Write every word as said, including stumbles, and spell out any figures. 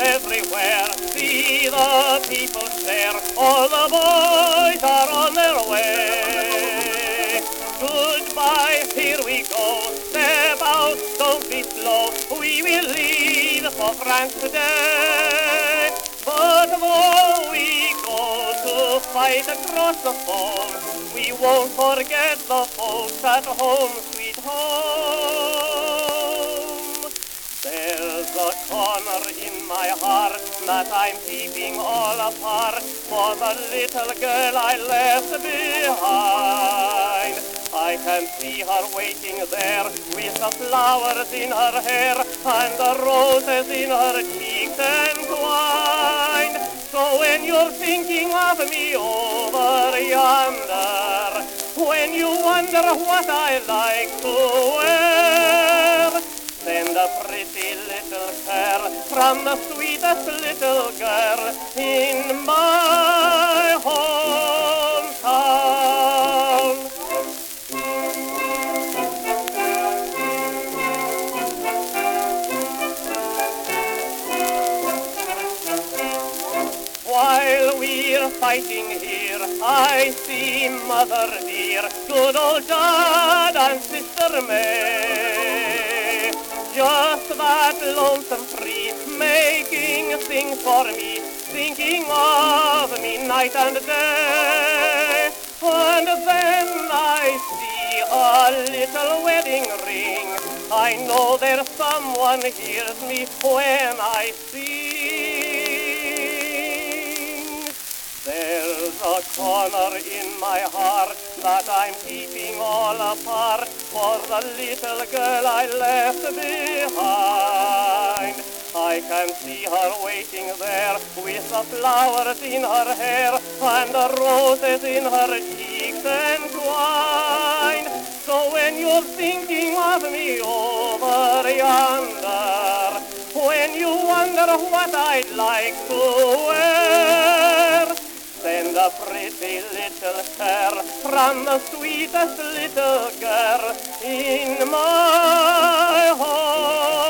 everywhere. See the people stare, all the boys are on their way. Goodbye, here we go, step out, don't be slow. We will leave for France today. But though we go to fight across the foam, we won't forget the folks at home, sweet home. There's a corner in my heart that I'm keeping all apart for the little girl I left behind. I can see her waiting there with the flowers in her hair and the roses in her cheeks entwined. So when you're thinking of me over yonder, when you wonder what I like to wear, send a pretty little curl from the sweetest little girl in my hometown. While we're fighting here, I see Mother dear, good old Dad and Sister May. Just that lonesome tree, making things for me, thinking of me night and day. And then I see a little wedding ring. I know there's someone hears me when I sing. There's a corner in my heart that I'm keeping all apart for the little girl I left behind. I can see her waiting there with the flowers in her hair and the roses in her cheeks entwined. So when you're thinking of me over yonder, when you wonder what I'd like to wear, send a pretty little curl from the sweetest little girl in my home.